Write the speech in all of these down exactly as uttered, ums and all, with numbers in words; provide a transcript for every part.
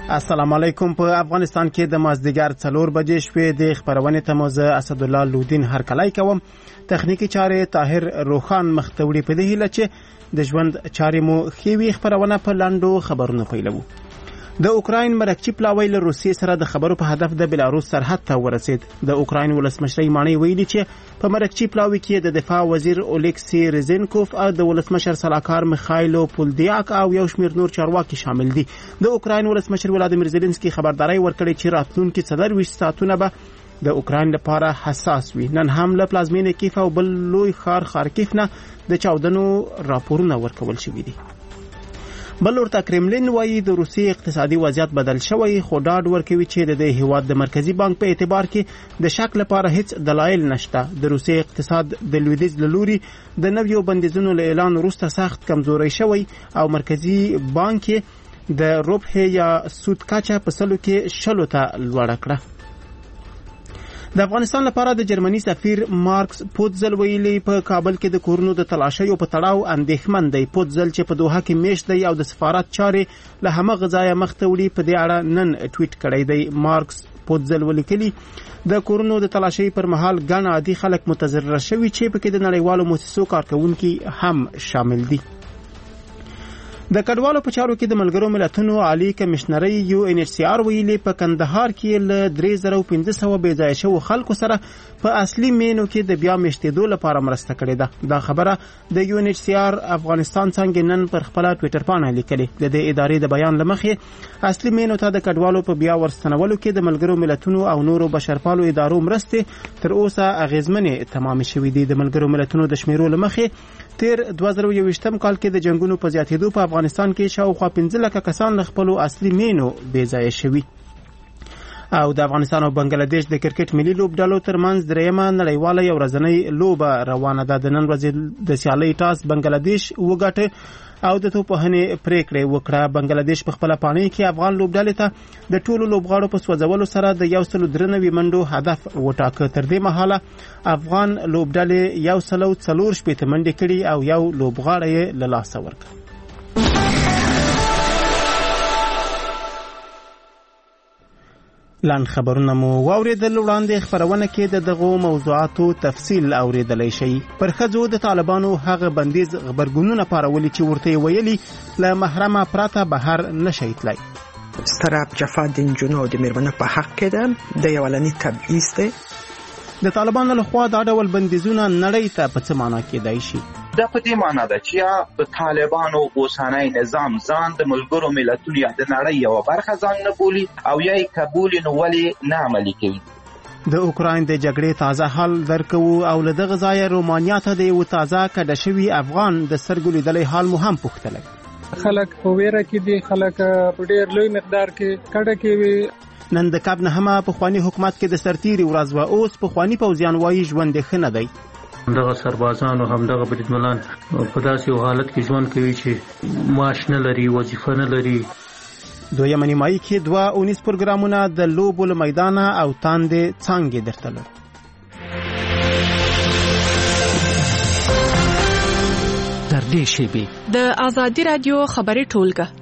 السلام علیکم. په افغانستان کې د مازدیګر څلور بجې شوې د خبرونې ته موزه اسدالله لودین هرکلی کوم. تخنیکی چارې طاهر روخان مختوړي په دې هیله چې د ژوند چارې مو خېوي. خبرونه په لاندو خبرونو پیلوو. د اوکراین مرکچی پلاوی له روسیې سره د خبرو په هدف د بلاروس سرحد ته ورسید. د اوکراین ولسمشر مانی ویلي چې په مرکچی پلاوی کې د دفاع وزیر اولیکسی رزنکوف او د ولسمشر سلاکار میخایلو پولدیاک او یو شمېر نور چارواکي شامل دي. د اوکراین ولسمشر ولادیمیر زيلنسکي خبرداري ورکړې چې راتلونکي څلورویشت ساعتونه به د اوکراین لپاره حساس وي. نن هم له پلازمینې کیف او بل لوی ښار خارکیف نه د چاودنو راپورونه ورکول شوي دي. بل ورته کرملین وایي د روسیې اقتصادي وضعیت بدل شوی، خو ډاډ ورکوي چې د دې هیواد د مرکزی بانک په اعتبار کې د شک لپاره هیڅ دلایل نشته. د روسیې اقتصاد د لویدیځ له لوري د نویو بندیزونو له اعلان وروسته سخت کمزوری شوی او مرکزی بانک د روپه یا سود کچه په سلو کې شلو ته لوړه کړه. د افغانستان لپاره د جرمني سفیر مارکس پوتزل ویلي په کابل کې د کورونو د تلاشیو په تړاو اندېښمن دی. پوتزل چې په دوحه کې میشت دی او د سفارت چارې له همغه ځایه مخته وړي په دې اړه نن ټویټ کړی دی. مارکس پوتزل ولیکلي د کورونو د تلاشۍ پر مهال ګڼ عادي خلک متضرر شوي چې پکې د نړیوالو مؤسسو کارکونکي هم شامل دي. د کډوالو په چارو کې د ملګرو ملتونو عالی کمشنري یو ان ایچ سی آر ویلي په کندهار کې له درې زره پنځه سوه بې ځایه شوو خلکو سره په اصلي مینو کې د بیا میشتېدو لپاره مرسته کړې ده. دا خبره د یو ان ایچ سی آر افغانستان څنګه نن پر خپل ټویټر باندې لیکلې. د دې ادارې د بیان لمخې اصلي مینو ته د کډوالو په بیا ورستنولو کې د ملګرو ملتونو او نورو بشرپالو ادارو مرستې تر اوسه اغیزمنې تمام شوې دي. د ملګرو ملتونو د شمیرو لمخې تیر دوه زره یوویشتم کال کې د جنگونو په زیاتېدو په افغانستان کې شاوخوا پنځه لکه کسان له خپلو اصلي مینو بې ځایه شوي. او د افغانستان او بنگلاديش د کرکټ ملي لوبډالو ترمنځ دریمه نړیواله یو ورځنۍ لوبه روانه ده. د نن ورځې د سیالۍ ټاس بنگلاديش وګټه او د توپخانې پریکړه وکړه. بنگلاديش په خپل پانی کې افغان لوبډالې ته د ټولو لوبغاړو په سوځولو سره د یو سل درنوي منډو هدف وټاکه. تر دې مهاله افغان لوبډالې یو سل څلور شپېته منډې کړي او یو لوبغاړی یې له لاسه ورکړ. لاند خبرونه مو واوریدل. وړاندې خبرونه کې د دغو موضوعاتو تفصیل اوریدلی شي. پر ښځو د طالبانو هغه بندیز غبرګونونه پارولي چې ورته ویلي له محرمه پرته بهر نشي تللی. ستراب جفا د نجونو د میرمنو په حق کې ده، د یولني تبعیض دی. د طالبانو لخوا دا ډول بندیزونه نړۍ ته په څه معنا کېدای شي؟ دا په دې معنا ده چې یا په طالبانو اوسنی نظام ځان د ملګرو ملتونو یا د نړۍ یوه برخه ځان نه بولي او یا یې که بولي نو ولې نه عملي کوي. د اوکراین د جګړې تازه حال درکوو او له دغه ځایه رومانیا ته د یو تازه کډه شوي افغان د سترګو لیدلی حال مو هم پوښتلی. خلک په ویره کې دي، خلک په ډېر لوی مقدار کې کډه کوي. نن د کاب نهمه پخواني حکومت کې د سرتیري ورځ وه. اوس پخواني پوځیان وایي ژوند یې ښه نه دی. همدغه سربازان او همدغه بریدمنان په داسې یو حالت کې ژوند کوي چې معاش نه لري، وظیفه نه لري. دویمه نیمایي کې دوه اونیز پروګرامونه د لوبو له میدانه او تاندې څانګې درته لرو. تر دې شیبې د آزادي رادیو خبري ټولګه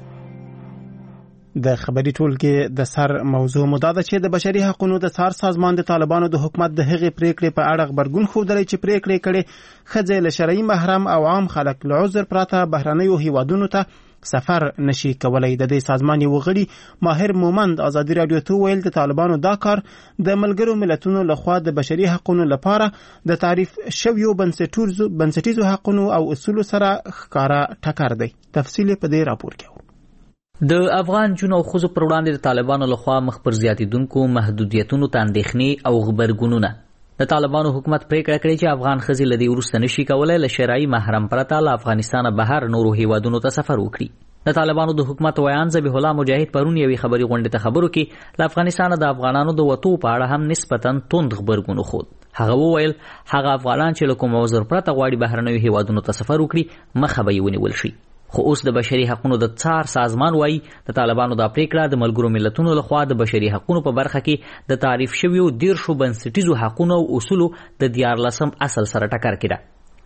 د خبري ټولګې د سر موضوع مدا ده چې د بشري حقوقو د څار سازمان د طالبانو د حکومت د هغې پریکړې په اړه خبرګون ښودلی چې پریکړې کړې ښځې له شرعي محرم او عام خلک له عذر پرته بهرنیو هیوادونو ته سفر نشي کولای. د دې سازمان یو غړي ماهر مومند ازادي رادیو ته ویل د طالبانو دا کار د ملګرو ملتونو لخوا د بشري حقوقو لپاره د تعریف شویو بنسټیزو حقوقو او اصولو سره ښکارا ټکر دی. تفصیل په دې راپور کې. د افغان جنو خزو پر وړاندې د طالبانو لخوا مخ پر زیاتیدونکو محدودیتونو ته اندېښنې او غبرګونونه. د طالبانو حکومت پریکړه کړې چې افغان ښځې له دې وروسته نشي کولی له شرعي محرم پرته له افغانستانه بهر نورو هیوادونو ته سفر وکړي. د طالبانو د حکومت ویان ذبیح الله مجاهد پرون یوې خبري غونډې ته خبرو کې له افغانستانه د افغانانو د وتو په اړه هم نسبتاً توند غبرګون وښود. هغه وویل هغه افغانان چې له کوم عذر پرته غواړي بهرنیو هیوادونو ته سفر وکړي مخه به یې ونیول شي. خو اوس د بشري حقوقو د څار سازمان وایي د طالبانو دا پریکړه د ملګرو ملتونو لخوا د بشري حقوقو په برخه کې د تعریف شویو دیرشو بنسټیزو حقوقو او اصولو د دیارلسم اصل سره ټکر کړي.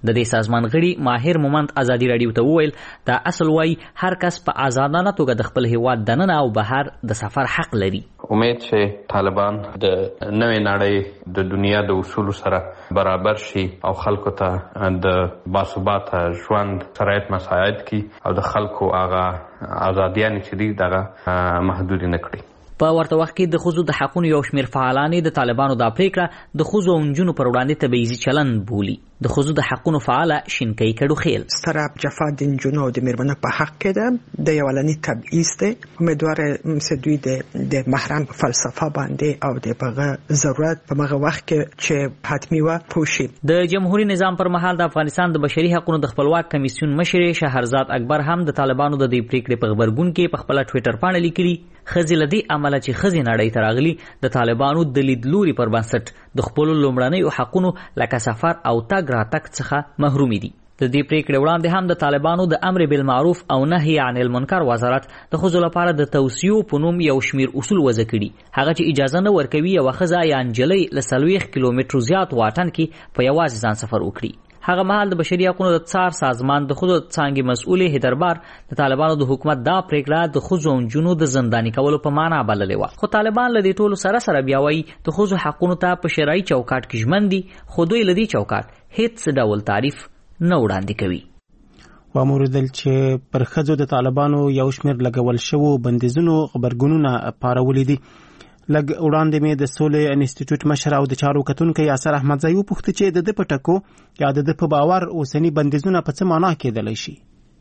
د دې سازمان غړي ماهر مومند ازادي رادیو ته وویل دا اصل وای هر کس په آزادانه توګه د خپل هیواد دننه او بهر د سفر حق لري. امید چې طالبان د نوې نړۍ د دنیا د اصولو سره برابر شي او خلکو ته د باثباته ژوند شرایط مساعد کی او د خلکو هغه ازادیانې چې دي دغه محدود نه کړي. په ورته وخت کې د ښځو د حقونو یو شمېر فعالان د طالبانو دا پریکړه د ښځو او نجونو پر وړاندې تبعیضي چلن بولي. د ښځو د حقونو فعاله شینکۍ کډوخیل ستره جفا د نجونو د میرمنو په حق کې ده د یولنی تبعیض دی. امیدوار یم دوی د د محرم فلسفه باندې او د بغه ضرورت په مغه وخت کې چې حتمی و پوشي. د جمهوریت نظام پر مهال د افغانستان د بشري حقوقو د خپلواک کمیسیون مشر شهرزاد اکبر هم د طالبانو د دې پریکړې په خبرګون کې په خپل ټوئیټر باندې لیکلي خزي لدی عمله چې خزي نړۍ ته راغلي د طالبانو د لیدلوري پر بنسټ د خپل لومړنۍ حقوقو لکه سفر او تګ راتګ څخه محرومي دي. د دې پریکړې وړاندې هم د طالبانو د امر بالمعروف او نهي عن المنکر وزارت د ښځو لپاره د توصیو په نوم یو شمیر اصول وضع کړي، هغه چې اجازه نه ورکوي یوه ښځه یا نجلۍ له څلوېښت کیلومترو زیات واټن کې په یوازې ځان سفر وکړي. هغه مهال د بشري حقوقو د څار سازمان د ښځو څانګې مسؤل هیدربار د طالبانو د حکومت دا پریکړه د ښځو او نجونو د زنداني کولو په معنا بللې وه. خو طالبان له دې ټولو سره سره بیا وایي د ښځو حقونو ته په شرعي چوکاټ کې ژمن دي، خو دوی له دې چوکاټ هیڅ ډول تعریف نه وړاندې کوي. واموردل چې پر ښځو د طالبانو یو شمېر لګول شوو بندیزونو غبرګونونه پارولي دي. لږ وړاندې مې د سولې انسټیټیوټ مشر او د چارو کتونکی یاسر احمدزی وپوښتل چې د ده په ټکو یا د ده په باور اوسني بندیزونه په څه معنا کېدلی شي.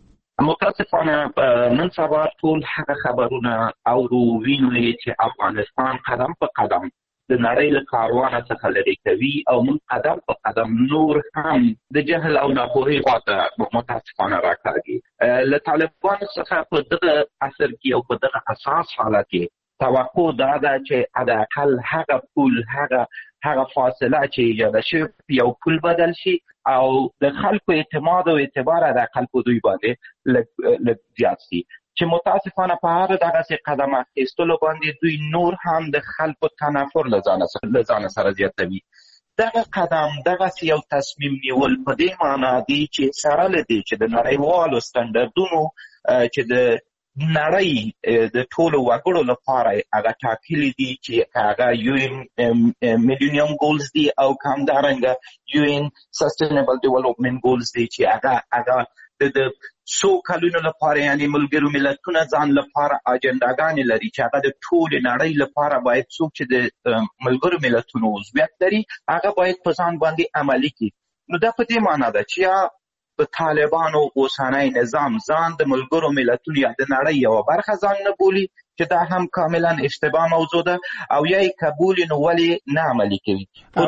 متاسفانه نن سبا ټول هغه خبرونه اورو وینو چې افغانستان قدم په قدم د نړۍ له کاروانه څخه لرې کوي او موږ قدم په قدم نور هم د جهل او ناپوهۍ خواته متاسفانه راکاږي. له طالبانو څخه په دغه عصر کې او په دغه اساس حالت کې توقع دا ده چې حداقل هغه پول هغه هغه فاصله چې ایجاده شوې یو پول بدل شي او د خلکو اعتماد او اعتبار حداقل په دوی باندې لږ زیات شي، چې متاسفانه په هر دغسې قدم اخیستلو باندې دوی نور هم د خلکو تنفر له ځانه سره زیاتوي. دغه قدم دغسې یو تصمیم نیول په دې معنا دی چې سره له دې چې د نړیوالو سټنډردونو چې د نړۍ د ټولو وګړو لپاره هغه ټاکلي دي چې هغه یو ان میلینیم ګولز دي او همدارنګه یو ان سسټینبل ډیولپمنټ ګولز دي چې هغه هغه د څو کلونو لپاره یعنی ملګرو ملتونه ځان لپاره اجنډاګانې لري چې هغه د ټولې نړۍ لپاره باید څوک چې د ملګرو ملتونو عضویت لري هغه باید په ځان باندې عملي کړي. نو دا په دې معنا ده چې یا د طالبانو اوسنی نظام ځان د ملګرو ملتونو یا د نړۍ یوه برخه ځان نه بولي چې دا هم کاملا اشتباه موضوع ده او یا یې قبول نو ولې نه عملي کوي.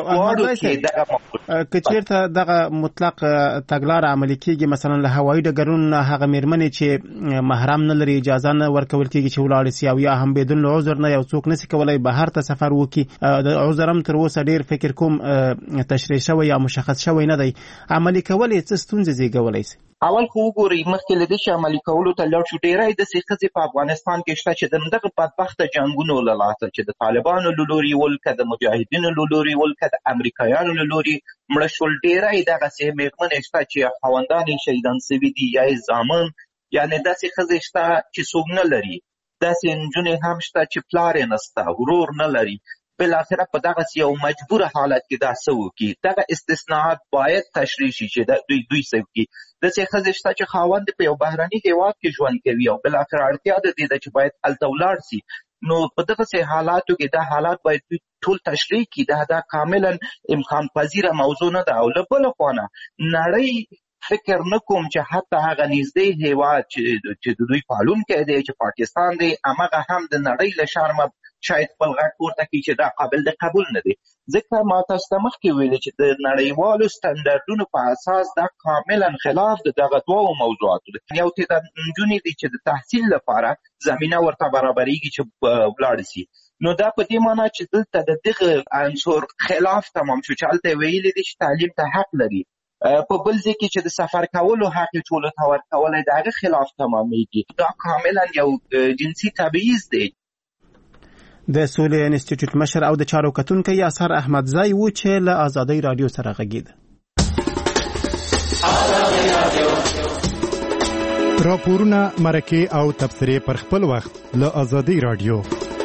که چېرته دغه مطلق تګلاره عملي کېږي مثلا له هوایي ډګرونو هغه مېرمنې چې محرم نه لري اجازه نه ورکول کېږي چې ولاړې سي او یا هم بدون عذر نه یو څوک نسي کولی بهر ته سفر وکړي، د عذر هم تر اوسه ډېر فکر کوم تشریح شوی یا مشخص شوی نه دی، عملي کول یې څه ستونزې زیږولی سي؟ اول خو وګورئ مخکې له دې چې عملي کولو ته لاړ شو ډېری داسې ښځې په افغانستان کې شته چې د همدغه بدبخته جنګونو له لاسه چې د طالبانو له لوري ول که د مجاهدینو له لوري ول که د امریکایانو له لوري مړه شول، ډېری دغسې مېرمنې شته چې خاوندان یې شهیدان سوي دي یا یې زامن، یعنې داسې ښځې شته چې څوک نه لري، داسې نجونې هم شته چې پلار یې نسته ورور نه لري. بالاخره په دغسې یو مجبور حالت کې دا څه وکړي، دغه استثناءات باید تشریح شي چې دوی دوی څه وکړي. داسې ښځې شته چې خاوند په یو بهرني هېواد کې ژوند کوي او بالاخره اړتیا د دې ده چې باید هلته ولاړ سي. نو په دغسې حالاتو کې دا حالات باید دوی ټول تشریح کړي، دا دا کاملا امکان پذیره موضوع نه ده. او له بله خوا نه نړۍ فکر نه کوم چې حتی هغه نږدې هېواد چې د دوی پالونکی دی چې پاکستان دی همغه هم د نړۍ له شرمه شاید خپل غږ پورته کړي چې دا قابل د قبول نه دی، ځکه ما تاسو ته مخکې ویلې چې د نړیوالو سټنډردونو په اساس دا کاملا خلاف د دغه دوو موضوعاتو دی. یو تعداد نجونې دي چې د تحصیل لپاره زمینه ورته برابریږي چې ولاړې سي، نو دا په دې معنا چې دلته د دغه عنصر خلاف تمام شو چې هلته ویلي دي چې تعلیم ته حق لري، په بل ځای کې چې د سفر کولو حق یې ټولو ته ورکولی د هغه خلاف تمامیږي. دا کاملا یو جنسي تبعیض دی. د سولې انسټیټیوټ مشر او د چارو کتونکی یاسر احمدزی و چې له آزادۍ رادیو سره غږېده. راپورونه مرکه او تبصرې پر خپل وخت له آزادۍ رادیو.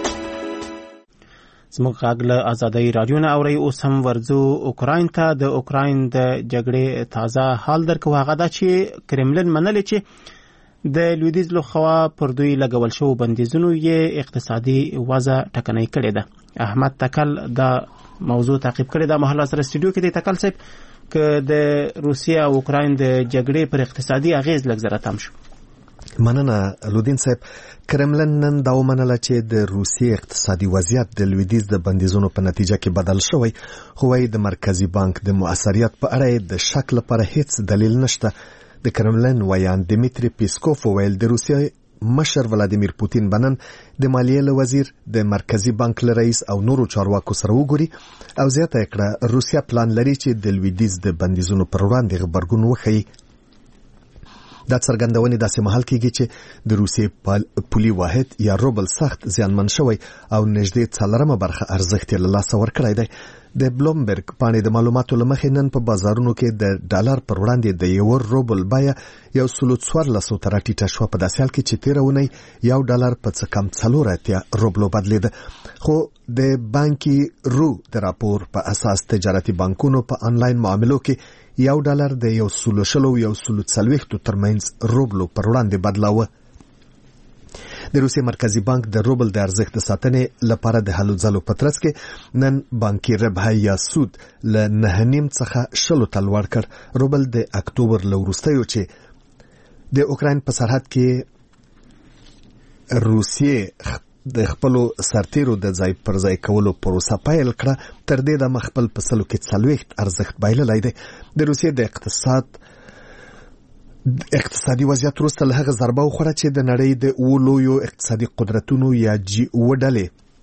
زموږ غږ له آزادۍ رادیو نه اورئ. اوس هم ورځو اوکراین ته. د اوکراین د جګړې تازه حال درکو هغه دا چې کرملن منلې چې د لویدیځ له خوا پر دوی لګول شو بندیزونو یې اقتصادي وضع ټکنۍ کړې ده. احمد تکل دا موضوع تعقیب کړې ده. مهال سره استودیو کې د تکل صاحب که د روسیې او اوکراین د جګړې پر اقتصادي اغیز لږ زره تم شو. مننه لودین صاحب. کرملن نن دا ومنله چې د روسیې اقتصادي وضعیت د لویدیځ د بندیزونو په نتیجه کې بدل شوی، خو وايي د مرکزی بانک د مؤثریت په اړه د شک لپاره هیڅ دلیل نشته. د کرملن ویان دمیتری پیسکوف ویل د روسیې مشر ولادیمیر پوتین بنن د مالیې له وزیر د مرکزی بانک له رئیس او نورو چارواکو سره وګوري او زیاته کړه روسیا پلان لري چې د لویدیځ د بندیزونو پر وړاندې غبرګون وښيي. دا څرګندونه داسې مهال کېږي چې د روسیې پولي واحد یا روبل سخت زیانمن شوی او نږدې څلورمه برخه ارزښت یې له لاسه ورکړی دی. د بلومبرګ پاڼې د معلوماتو له مخې نن په بازارونو کې د ډالر پر وړاندې د یو روبل بیه یو سلو څوارلسو ته راټیټه شوه، په داسې حال کې چې تېره اونۍ یو ډالر په څه کم څلور اتیا روبلو بدلېده. خو د بانکي رو د راپور په اساس تجارتي بانکونو په آنلاین معاملو کې یو ډالر د یو سلو شلو یو سلو څلوېښتو ترمنځ روبلو پر وړاندې بدلاوه. د روسیې مرکزی بانک د روبل د ارزښت د ساتنې لپاره د هلو ځلو په ترڅ کې نن بانکي ربح یا سود له نهه نیم څخه شلو ته لوړ کړ. روبل د اکتوبر له وروستیو چې د اوکراین په سرحد کې روسیې د خپلو سرتیرو د ځای پر ځای کولو پروسه پیل کړه، تر دې دمه خپل په سلو کې څلوېښت ارزښت بایللی دی. د روسیې د اقتصاد اقتصادي وضعیت وروسته له هغه ضربه وخوړه چې د نړۍ د اوو لویو اقتصادي قدرتونو یا جی اوه ډلې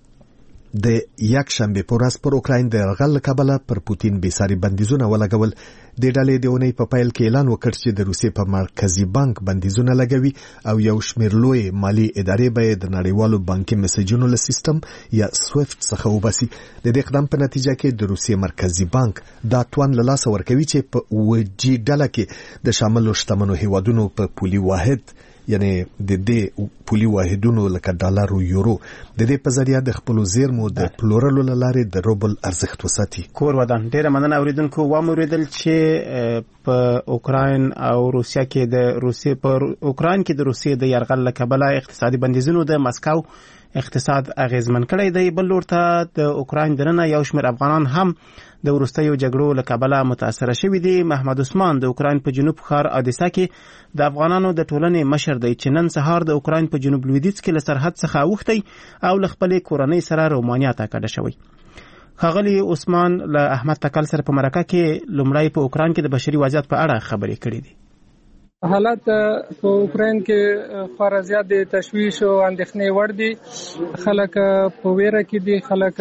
د یک شنبه په ورځ پر اوکراین د یرغل له کبله پر پوتین بېساري بندیزونه ولګول. د ډلې د اونۍ په پیل کې اعلان وکړ چې د روسیې په مرکزی بانک بندیزونه لګوي او یو شمېر لوی مالی ادارې به د نړیوالو بانکي میسجونو له سیستم یا سویفت څخه وباسي. د دې اقدام په نتیجه کې د روسیې مرکزی بانک دا توان له لاسه ورکوي چې په اوه جی ډله کې د شاملو شتمنو هیوادونو په پولي واحد یعنی د دې پولي واحدونو لکه ډالر او یورو د دې په ذریعہ د خپل زیرمو د پلورلو لارې د روبل ارزښت وساتي. کور ودان ډیره مننه اوریدونکو. و موریدل چې په اوکراین او روسیا کې د روسیې په اوکراین کې د روسیې د یرغل له کبله اقتصادي بندیزونو د مسکو اقتصاد اغیزمن کړی دی. بل لور ته د اوکراین دننه یو شمېر افغانان هم د وروستیو جګړو له کبله متاثره شوي دي. محمد عثمان د اوکراین په جنوب ښار اودیسا کې د افغانانو د ټولنې مشر دی چې نن سهار د اوکراین په جنوب لویدیځ کې له سرحد څخه اوښتی او له خپلې کورنۍ سره رومانیا ته کډه شوی. ښاغلي عثمان له احمد تکل سره په مرکه کې لومړی په اوکراین کې د بشري وضعیت په اړه خبرې کړې دي. حالات په اوکراین کې خورا زیات د تشویش او اندېښنې وړ دي. خلک په ویره کې دي، خلک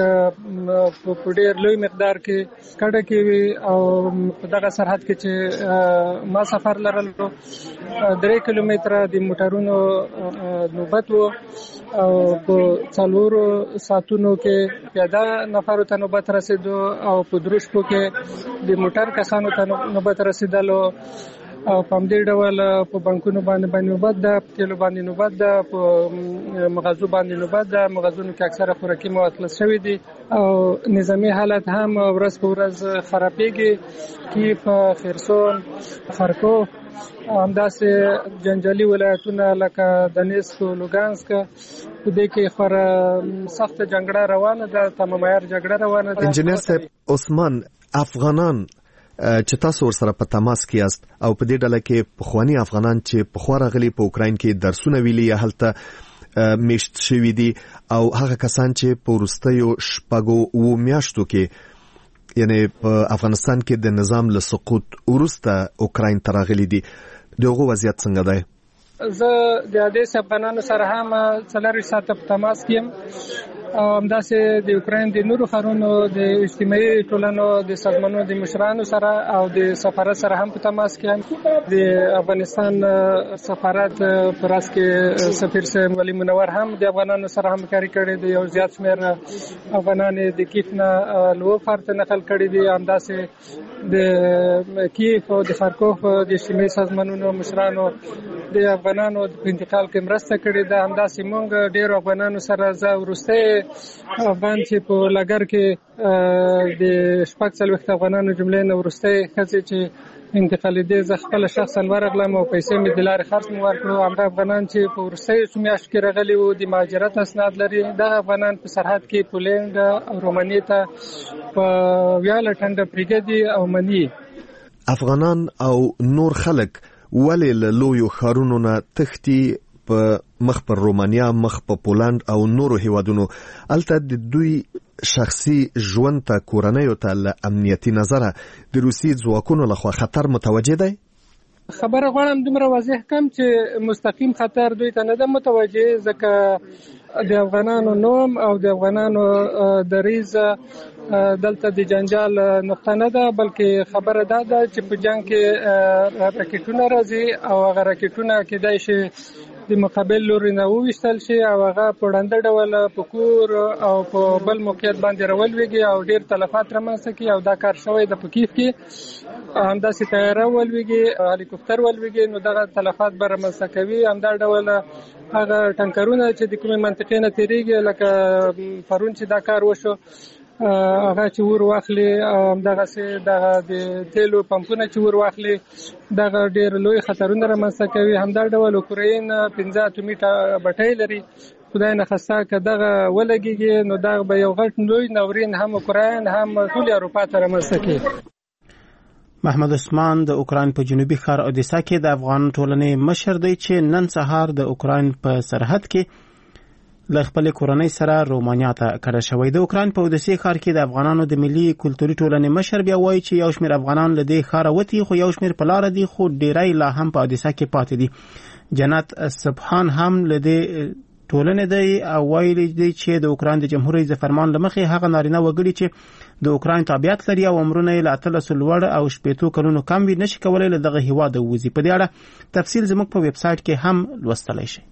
په ډېر لوی مقدار کې کډه کوي او په دغه سرحد کې چې ما سفر لرلو درې کیلومتره د موټرونو نوبت وو او په څلورو ساعتونو کې پیاده نفرو ته نوبت رسیدو او په دروشکو کې د موټر کسانو ته نوبت رسیدلو او په همدې ډول په بانکونو باندې باندې نوبت ده، په تیلو باندې نوبت ده، په مغازو باندې نوبت ده. مغازونو کې اکثره خوراکي مواد خلاص شوي دي او نظامی حالت هم ورځ په ورځ خرابېږي. کیف، خرسون، خارکوف او همداسې جنجالي ولایتونه لکه دنیسک او لوګانسک په دې کې خورا سخته جګړه روانه ده، تمام عیار جګړه روانه ده. انجنیر صاحب عثمان، افغانان چې تاسو ورسره په تماس کې یاست او په دې ډله کې پخوانی افغانان چې پخوا راغلي په اوکراین کې درسونه ویلي یا هلته میشت شوي دي او هغه کسان چې په وروستیو شپږو اوو میاشتو کې یعنی په افغانستان کې د نظام له سقوط وروسته اوکراین ته راغلي دي، دغه وضعیت څنګه دی؟ زه د دې افغانانو سره هم څلور ساعته په تماس کې یم او همداسې د یوکرين د نورو ښارونو د اجتماعي ټولنو د سازمانونو د مشرانو سره او د سفارت سره هم په تماس کې د افغانستان سفارت پر اس کې سفیر صاحب ولی منور هم د افغانانو سره همکاري کړې دي. یو زیات شمېر افغانان د کیف نه لوو ښار ته نقل کړي دي. همداسې د کیف او د خارکوف د اجتماعي سازمانونو مشرانو د افغانانو په انتقال کې مرسته کړې ده. همداسې موږ ډېرو افغانانو سره زه وروستی افغان چې په لګر کې د شپږ څلوېښت افغانانو جملې نه وروستی ښځې چې انتقالېدې زه خپله شخصا ورغلم او پیسې مې د لارې خرڅ مې ورکړو. همدا افغانان چې په وروستیو څو میاشتو کې راغلي وو د مهاجرت اسناد لري، دغه افغانان په سرحد کې پولینډ او رومانیې ته په ویاله ټنډه پرېږدي او مني. افغانان او نور خلک ولې له لویو ښارونو نه تښتي په مخ پر رومانیا، مخ په پولند او نورو هیوادونو؟ البته د دوی شخصي ژوند ته، کورنیو ته له امنیتي نظره د روسي ځواکونو لخوا خطر متوجه دی. خبره غواړم دومره واضح کم چې مستقیم خطر دوی ته نه ده متوجه، ځکه د افغانانو نوم او د افغانانو دریځ دلته د جنجال نقطه نه ده، بلکې خبره دا ده چې په جنگ کې راکټونه راځي او هغه راکټونه کېدای شي د مقابل لوري نه وویشتل شي او هغه په ړنده ډول په کور او په بل موقعیت باندې راولویږي او ډېر تلفات رامنځته کړي. او دا کار شوی د په کیف کې همداسې طیاره ولویږي، هلیکوپټر ولویږي، نو دغه تلفات به رامنځته کوي. همدا ډول هغه ټانکرونه چې د کومې منطقې نه تېرېږي، لکه پرون چې دا کار وشو، هغه چې ور واخلي، همدغسې دغه د تیلو پمپونه چې ور واخلي، دغه ډېر لوی خطرونه رامنځته کوي. همدا ډول اوکراین پنځه اټومي بټۍ لري، خدای نخواسته که دغه ولګېږي نو دغه به یو غټ لوی ناورین هم اوکراین هم ټولې اروپا ته رامنځته کوي. محمد عثمان د اوکراین په جنوبي ښار اودیسا کې د افغان ټولنې مشر دی چې نن سهار د اوکراین په سرحد کې له خپل کورنۍ سره رومانیا ته کډه شوی. د اوکراین په اودیسا ښار کې د افغانانو د ملي کلتوري ټولنې مشر بیا وایي چې یو شمېر افغانان له دې ښاره وتي، خو یو شمېر په لاره دي، خو ډیری لا هم په اودیسا کې پاتې دي. جنت سبحان هم له دې ټولنې دی او ویلي دی چې د اوکراین د جمهور رئیس فرمان له مخې هغه نارینه وګړي چې د اوکراین تابعیت لري او عمرونه یې له اتلسو لوړ او شپېتو کلونو کم وي، نشي کولی له دغه هېواده ووځي. په دې اړه تفصیل زموږ په ویب سایټ کې هم لوستلی شئ.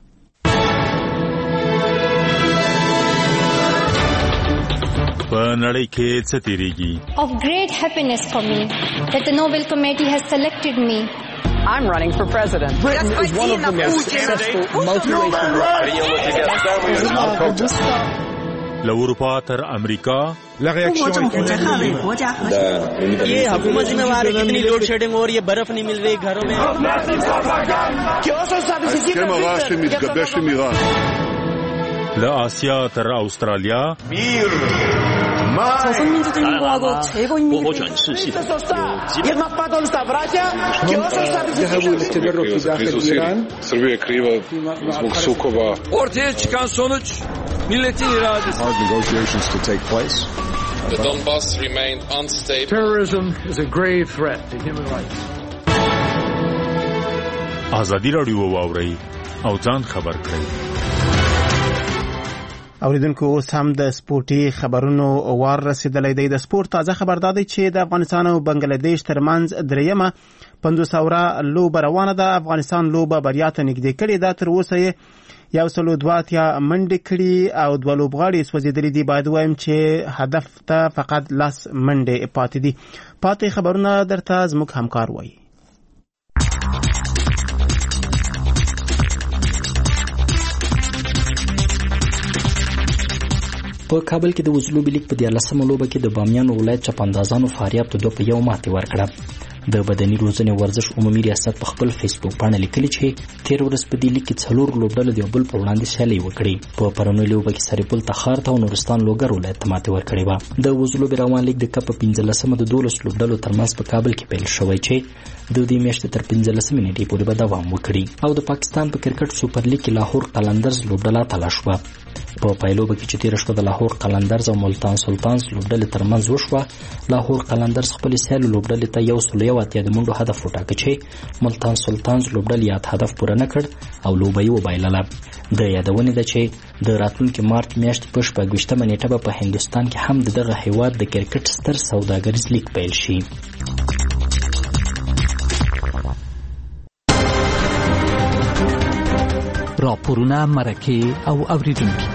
په نړۍ کې څه تیریږي؟ Of great happiness for me that the Nobel Committee has selected me. I'm running for president. Britain is one of the most successful multiracial. له اروپا تر امریکا ये हुकूमत जिम्मेवार है, कितनी load shedding हो रही है, बर्फ नहीं मिल रही घरों में. له آسیا تر استرالیا ortaya çıkan sonuç milletin iradesi. Hard negotiations to take place. The Donbass remained unstable. Terrorism is a grave threat to human rights. ازادي راډیو واوري او ځان خبر کړئ. اوریدونکو اوس هم د سپورتي خبرونو وار رسیدلی دی. د سپورت تازه خبر دا دی چې د افغانستان او بنگلاديش ترمنځ دریمه پنځوس اوره لوبه روانه ده. افغانستان لوبه بریا ته نږدې کړې ده، تر اوسه یې یو سل او دوه اتیا منډې کړي او دوه لوبغاړي سوځېدلي دي. باید ووایم چې هدف ته فقط لس منډې پاتې دي. پاتې خبرونه درته زموږ همکار وایي. په کابل کې د وزلوبي لیګ په دیارلسمه لوبه کې د بامیان ولایت چپاندازانو فاریاب ته دوه په یو ماتې ورکړه. د بدني روزنې ورزش عمومي ریاست په خپل فیسبوک باندې لیکلي چې تیر ورځ په دې لیګ کې څلور لوبډلو د یو بل په وړاندې سیالي وکړې. په پرونۍ لوبه کې سرپل تخار ته او نورستان لوګر ولایت ته ماتې ورکړې وه. د وزلوبي روان لیګ د کپ په پنځلسمه د دولس لوبډلو ترمنځ په کابل کې پیل شوی چې د دې میاشتې تر پنځلسمې نیټې پورې به دوام وکړي. او د پاکستان په کرکټ سوپر لیګ کې لاهور قلندرز لوبډله تلا شوه. په پایلوبه کې چې تېره شوه د لاهور قلندرز او ملتان سلطانز لوبډلې ترمنځ وشوه. لاهور قلندرز خپلې سیالو لوبډلې ته یو سل یو اتیا د منډو هدف وټاکه چې ملتان سلطانز لوبډل یاد هدف پوره نه کړ او لوبه یې وبایلله. د یادونې ده چې د راتلونکي مارچ میاشتې په شپږویشتمه نیټه به په هندوستان کې هم د دغه هیواد د کرکټ ستر سوداګریز لیګ پیل شي. راپورونه، مرکې او اوریدونکي.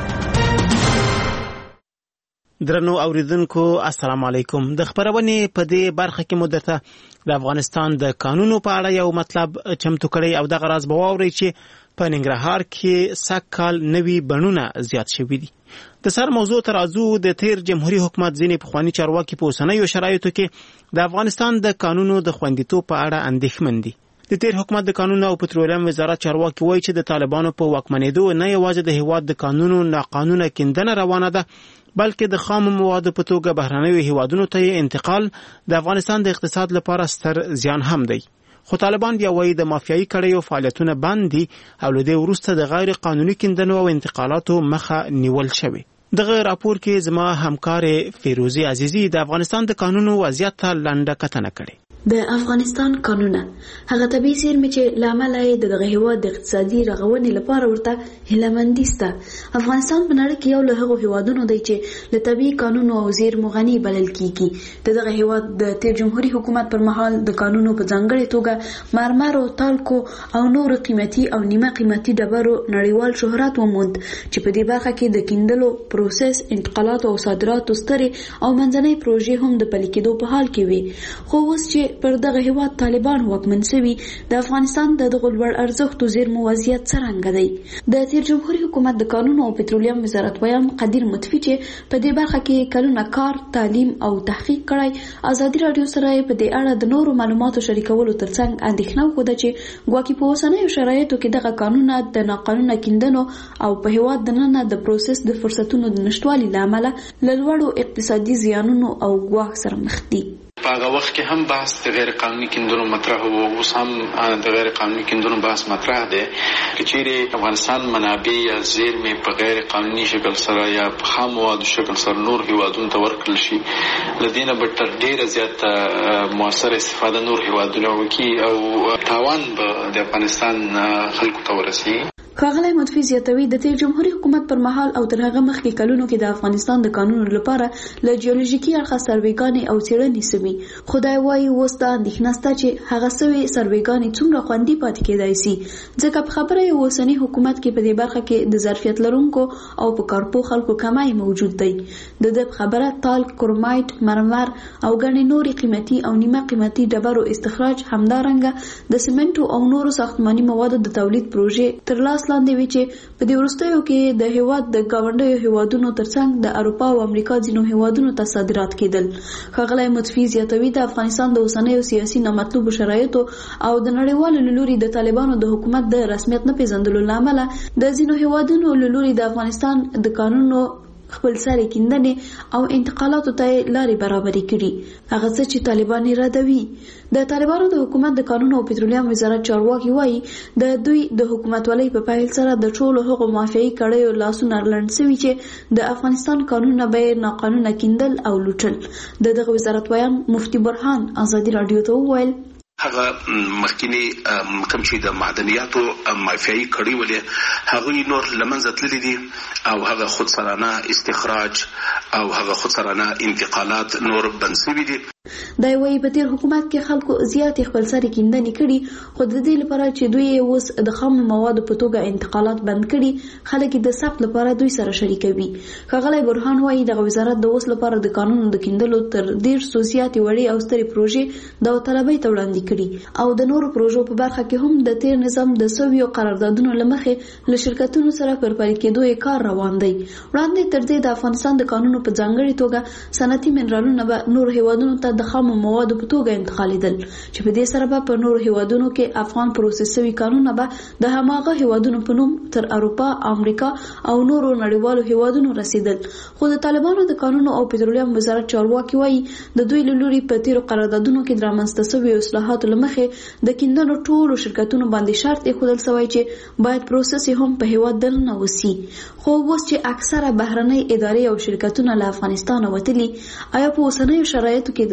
درنو اوریدونکو السلام علیکم. د خبرونې په دې برخه کې مدته د افغانستان د قانونو په اړه یو مطلب چمتو کړی او دغه راز به واورئ چې په ننګرهار کې سږ کال نوي بڼونه زیات شوي دي. د سر موضوع ترازو د تیر جمهوریت حکومت ځینې پخواني چارواکي په اوسنیو شرایطو کې د افغانستان د قانونو د خوندیتوب په اړه اندېښمن دي. د تیر حکومت د قانون او پټرولیم وزارت چارواکي وایي چې د طالبانو په واکمنېدو نه یوازې د هیواد د قانونو ناقانونه کیندنه روانه ده بلکې د خام موادو په توګه بهرنیو هیوادونو ته انتقال د افغانستان د اقتصاد لپاره ستر زیان هم دی. خو طالبان بیا وایي د مافیایي کړیو فعالیتونه بند دي او له دې وروسته د غیر قانوني کیندنو او انتقالاتو مخه نیول شوې. دغه راپور کې زما همکار فیروزی عزیزی د افغانستان د قانونو وضعیت ته لنډه کتنه کړې. د افغانستان قانونه هغه طبيعي زیرمې چې لامل یې د دغه هیواد د اقتصادي رغونې لپاره ورته هیلهمندي سته. افغانستان په نړۍ کې یو له هغو هیوادونو دی چې له طبيعي قانونو او زیرمو غني بلل کیږي. د دغه هیواد د تیر جمهوریت حکومت پر مهال د قانونو په ځانګړي توګه مرمر او تالکو او نور قیمتي او نیمه قیمتي ډبرو نړیوال شهرت وموند چې په دې برخه کې د کیندلو پروسس، انتقالات او صادراتو سترې او منځنۍ پروژې هم د پلي کېدو په حال کې وي. خو اوس چې پر دغه هیواد طالبان واکمن شوي د افغانستان د دغه لوړ ارزښتو زیرمو وضعیت څرنګه دی؟ د تیر جمهوریت حکومت د قانون او پټرولیم وزارت ویان قدیر مطفی چې په دې برخه کې کلونه کار، تعلیم او تحقیق کړی ازادي رادیو سره په دې اړه د نورو معلوماتو شریکولو ترڅنګ اندېښنه وکړه چې ګواکې په اوسنیو شرایطو کې دغه قانونه د ناقانونه کیندنو او په هیواد دننه د پروسس د فرصتونو د نشټوالي له امله له لوړو اقتصادي زیانونو او ګواښ سره مخ دي. په هغه وخت کې هم بحث د غیر قانوني کیندنو مطرح وو، اوس هم د غیر قانوني کیندنو بحث مطرح دی. که چیرې افغانستان منابع یا زیرمې په غیر قانوني شکل سره یا په خام موادو شکل سره نور هیوادونو ته ورکړل شي، له دې نه به تر ډېره زیاته مؤثره استفاده نور هیوادونه وکړي او تاوان به د افغانستان خلکو ته ورسیږي. ښاغلی مطفی زیاتوي د تیر جمهوریت حکومت پر مهال او تر هغه مخکې کلونو کې د افغانستان د قانونو لپاره له جیولوژیکي اړخه سروېګانې او څېړنې سوي. خدای وایي اوس دا اندېښنه شته چې هغه سوي سروېګانې څومره خوندي پاتې کېدای سي، ځکه په خبره یې اوسني حکومت کې په دې برخه کې د ظرفیت لرونکو او په کارپو خلکو کمای موجود دی. د دې په خبره تالک، کرومایټ، مرمر او ګڼې نورې قیمتي او نیمه قیمتي ډبرو استخراج، همدارنګه د سیمنټو او نورو ساختماني موادو د تولید پروژې تر لاس لاندې وي چې په دې وروستیو کې د هیواد د ګاونډیو هیوادونو ترڅنګ د اروپا او امریکا ځینو هیوادونو ته صادرات کېدل. ښاغلی مطفی زیاتوي د افغانستان د اوسنیو سیاسي نامطلوبو شرایطو او د نړیوالو له لوري د طالبانو د حکومت د رسمیت نه پیژندلو له امله د ځینو هیوادونو له لوري د افغانستان د قانونو خپل سره کیندنې او انتقالاتو ته لارې برابرې کړي، هغه څه چې طالبان ردوي. د طالبانو د حکومت د قانون او پټرولیم وزارت چارواکي وایي د دوی د حکومتولۍ په پیل سره د ټولو هغو مافیایي کړیو لاسونه لنډ سوي چې د افغانستان قانونونه به ناقانونه کیندل او لوټل. د دغه وزارت ویان مفتي برهان ازادي رادیو ته وویل هغه مخکینی کوم چې د معدنیاتو مافیایي کړي ولې هغه نور لمنځه تللي دي او هغه خود سرانه استخراج او هغه خود سرانه انتقالات نور بند شوي دي. دا وایي په تیر حکومت کې خلکو زیات خپل سره کیندنې کړي، خو د دې لپاره چې دوی اوس د خام موادو په توګه انتقالات بند کړي، خلک د ثبت لپاره دوی سره شریکوي. ښاغلی برهان وایي دغه وزارت د اوس لپاره د قانونو د کیندلو تر ډېر څو زیاتې وړې او سترې پروژې داوطلبۍ ته وړاندې کړي او د نورو پروژو په برخه کې هم د تیر نظام د سویو قراردادونو له مخې له شرکتونو سره پر پلي کېدو یې کار روان دی. وړاندې تر دې د افغانستان د قانونو په ځانګړي توګه صنعتي منرالونه به نور هیوادونو ته د خامو موادو په توګه انتقالېدل چې په دې سره به په نورو هیوادونو کې افغان پروسس شوي کانونه به د هماغه هیوادونو په نوم تر اروپا، امریکا او نورو نړیوالو هیوادونو رسیدل. خو د طالبانو د قانون او پټرولیم وزارت چارواکي وایي د دوی له لوري په تیرو قراردادونو کې د رامنځته شوي اصلاحاتو له مخې د کیندنو ټولو شرکتونو باندې شرط ایښودل شوی چې باید پروسس هم په هیواد دننه وسي. خو اوس چې اکثره بهرنۍ ادارې او شرکتونه له افغانستان وتلي، آیا په اوسنیو شرایطو کې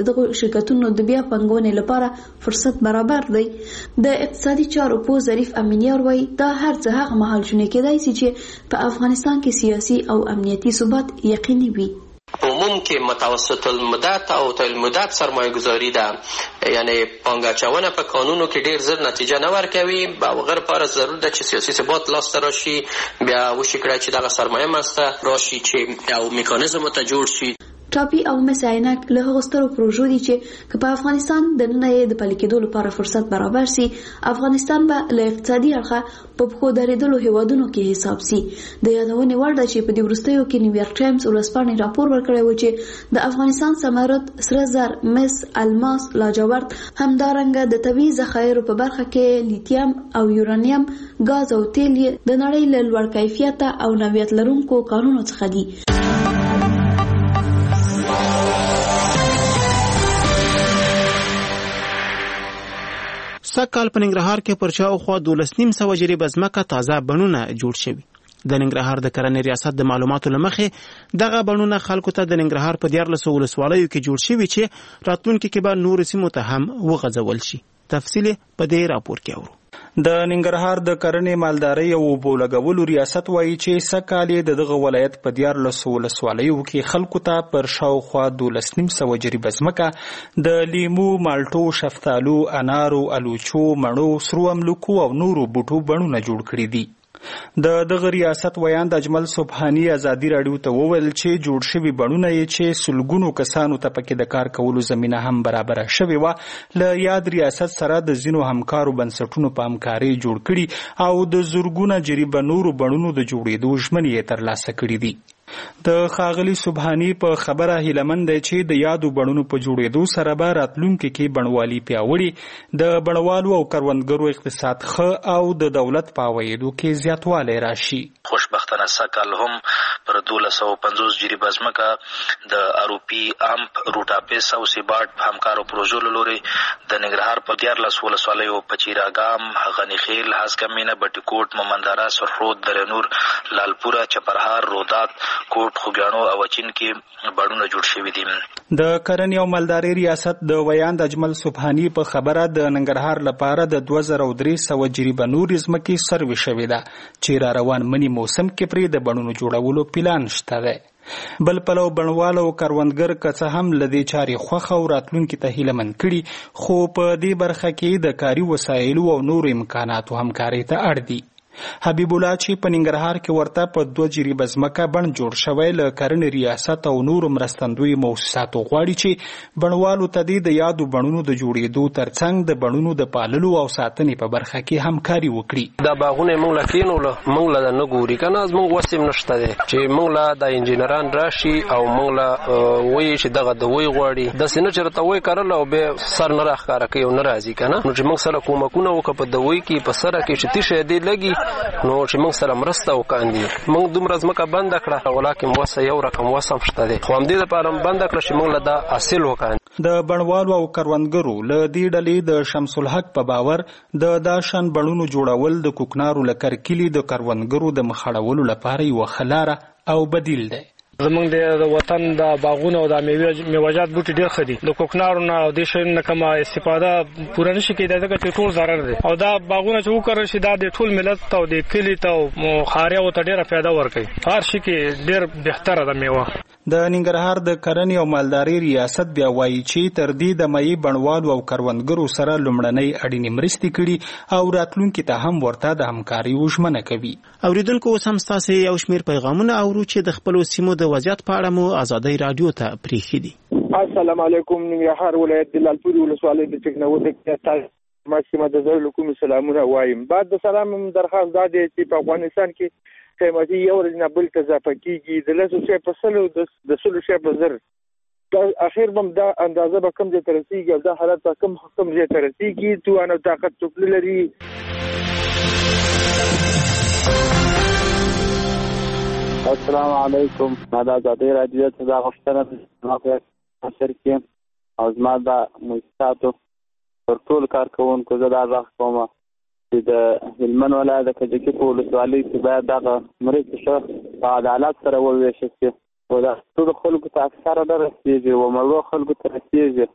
د دغو شرکتونو د بیا پانګونې لپاره فرصت برابر دی. د اقتصادي چارو په ظریف امینیار وایي دا هر څه هغه مهال شونې کېدای شي چې په افغانستان کې سیاسي او امنیتي ثبات یقیني وي. عموم کې متوسط المدت او طویل المدت سرمایه گذاری ده، یعنی پانګه اچونه په قانونو کې ډیر زر نتیجه نه ورکوي. او غیر پر ضرورت ده چې سیاسي ثبات لاسته راشي، بیا وشي کړی چې دغه سرمایه مسته راشي چې او میکانیزم ته جوړ شي. ټاپي او مس عینک له هغو سترو پروژو دي چې که په افغانستان د ننه یې د پلي کېدو لپاره فرصت برابر سي، افغانستان به له اقتصادي اړخه په پښو درېدلو هیوادونو کې حساب سي. د یادونې وړ ده چې په دې وروستیو کې نیویارک ټایمز ورځپاڼې راپور ورکړی و چې د افغانستان ثمرات سره زر، مس، الماس، لاجورد، همدارنګه د طبیعي ذخایرو په برخه کې لیتیم او یورانیم، ګاز او تیل د نړۍ له لوړ کیفیته او نوعیت لرونکو کانونو څخه دي. سږکال په ننګرهار کې پر شاوخوا دولس نیم سوه جریبه ځمکه تازه بڼونه جوړ شوي. د ننګرهار د کرنې ریاست د معلوماتو له مخې دغه بڼونه خلکو ته د ننګرهار په دیارلسو ولسوالیو کې جوړ شوي چې راتلونکي کې به نورو سیمو ته هم وغځول شي. تفصیل په دې راپور کې اورو. د ننګرهار د کرنې مالدارۍ او اوبو لګولو ریاست وایي چې سږکال د دغه ولایت په دیارلسو ولسوالیو کې خلکو ته پر شاوخوا دولس نیم سوه جریبه ځمکه د لیمو، مالټو، شفتالو، انارو، الوچو، مڼو، سرو املوکو او نورو بوټو بڼونه جوړ کړي دي. د دغه ریاست ویاند اجمل سبحانی ازادي راډیو ته وویل چې جوړ شوي بڼونه یې چې سلګونو کسانو ته پکې د کار کولو زمینه هم برابره شوې وه، له یاد ریاست سره د ځینو همکارو بنسټونو په همکارۍ جوړ کړي او د زرګونه جریبه نورو بڼونو د جوړېدو ژمنې یې ترلاسه کړي دي. د ښاغلي سبحانی په خبره هیلهمند دی چې د یادو بڼونو په جوړېدو سره به راتلونکي کې بڼوالي پیاوړي، د بڼوالو او کروندګرو اقتصاد ښه او د دولت په عوایدو کې زیاتوالی راشي. خوشبختانه سږکال هم پر دولس سوه پنځوس جریبه ځمکه د اروپي امپ، روټاپیس او سیباټ په همکارو پروژو له لورې د ننګرهار په دیارلسو ولسوالیو په چیراګام، غنیخیل، هسکمینه، بټي کوټ، مومندره، سرخرود، درنور، لالپوره، چپرهار، رودات، کوټ، خوږیاڼو او اچین کې بڼونه جوړ شوي دي. د کرنې او مالدارۍ ریاست د ویاند اجمل سبحانی په خبره د ننګرهار لپاره د دوه زره درې سوه جریبه نورې ځمکې سروې شوې ده چې را روان مني موسم کې پرې د بڼونو جوړولو پلان شته دی. بل پلو بڼوال او کروندګر که څه هم له دې چارې خوښه او راتلونکي ته هیلهمند کړي، خو په دې برخه کې د کاري وسایلو او نورو امکاناتو همکارۍ ته اړ دي. حبیب الله چې په ننګرهار کې ورته په دوه جریبه ځمکه بڼ جوړ شوی، له کرنې ریاست او نورو مرستندویو موسساتو غواړي چې بڼوالو ته دې د یادو بڼونو د جوړېدو ترڅنګ د بڼونو د پاللو او ساتنې په برخه کې همکاري وکړي. دا باغونه موږ له کینولو موږ له نه ګوري که نه، زموږ وس هم نشته دی چې موږ له د انجینران راشي او موږ له وایي چې دغه د وی غواړي، داسې نه چې راته وی کرل او بیا سر نه راښکاره کوي او نه راځي که نه. نو چې موږ سره کومکونه وکړه په د وی کې په سره کې چې تیشه دې لګي، نو چې موږ سره مرسته وکاندي. موږ دومره ځمکه بنده کړه، ولاکن وسه یو رقم وسه هم شته دی، خو همدې دپاره هم بنده کړه چې موږ له دا حاصل وکاندي. د بڼوالو او کروندګرو له دې ډلې د شمس الحق په باور د دا شان بڼونو جوړول د کوکنارو له کرکلي د کروندګرو د مخاړولو لپاره یوه ښه لاره او بدیل دی. زمونږ د وطن د باغونو او د میوه‌جات بوټي ډېر ښه دي، د کوکنارو نه او دې شیانو نه کومه استفاده پوره نشي کېدای ځکه چې ټول ضرر دی. او دا باغونه چې وکرل شي دا د ټول ملت ته او د کلي ته او ښاریانو ته ډېره فایده ورکوي. هر شي کې ډېر بهتره ده میوه. د ننګرهار د کرنې او مالدارۍ ریاست بیا وایي چې تر دې دمه یې بڼوالو او کروندګرو سره لومړنۍ اړینې مرستې کړي او راتلونکي ته هم ورته د همکارۍ ژمنه کوي. اوریدونکو اوس هم ستاسې یو شمېر پیغامونه اورو چې د خپلو سیمو د وضعیت په اړه مو ازادۍ راډیو ته پرېښي دي. السلام علیکم. ننګرهار ولایت د لالپورې ولسوالۍ د ټکنالوژۍ محکمه د زړه کوم سلامونه وایم. بعد د سلام درخواست دا دی چې په افغانستان کې قیمتي یو ورځ نه بل ته اضافه کېږي، د لسو شی په سلو د سلو شی په زر، اخیر بم دا اندازه به کم ځای ته رسېږي او دا حالت به کم کم ځای ته رسېږي. توان او طاقت څوک نه لري. السلام علیکم. ما د ازادۍ راډیو څخه دا غوښتنه زما په اثر کې او زما د موسساتو پر ټول کارکوونکو زه دا غږ کوم چې د هلمند ولایت د کجکي په ولسوالۍ کې باید دغه مرستې ښه په عدالت سره وویشل شي. خو دا ټول خلکو ته اکثره نه رسېږي و مړو خلکو ته رسېږي.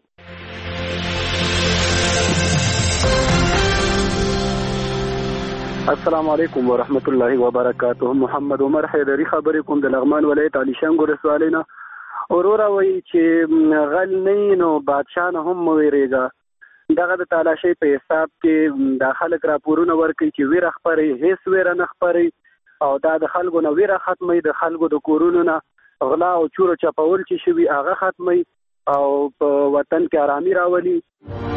السلام علیکم ورحمت الله وبرکاته. محمد عمر حیدری خبرې کوم د لغمان ولایت علي شنګ ولسوالۍ نه. وروره وایي چې غل نه نو بادشاه نه هم مه ویرېږه. دغه د تالاشۍ په حساب کې دا خلک راپورونه ورکوي چې ویره خپروي، هېڅ ویره نه خپروي او دا د خلکو نه ویره ختموي، د خلکو د کورونو نه غلا او چور چپول چې شوي هغه ختموي او په وطن کې آرامي راولي.